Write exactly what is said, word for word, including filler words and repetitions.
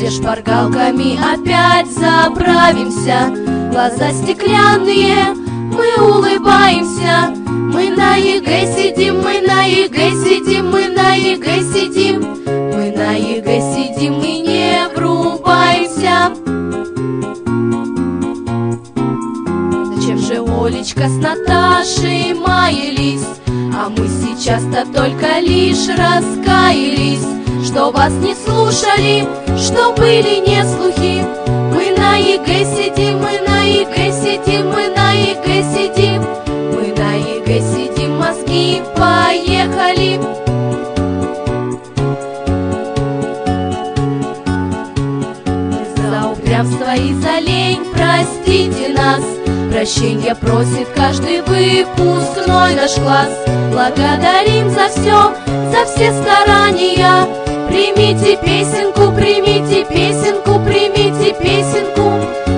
шпаргалками опять заправимся. Глаза стеклянные, мы улыбаемся. Мы на ЕГЭ сидим, мы на ЕГЭ сидим, мы на ЕГЭ сидим. Мы на ЕГЭ сидим и не врубаемся. Зачем же Олечка с Наташей маялись? А мы сейчас-то только лишь раскаялись, что вас не слушали, что были не слухи. Мы на ЕГЭ сидим, мы на ЕГЭ сидим, мы на ЕГЭ сидим. Мы на ЕГЭ сидим, мозги поехали. За упрямство и за лень простите нас. Прощенья просит каждый выпускной наш класс. Благодарим за все, за все старания. Примите песенку, примите песенку, примите песенку.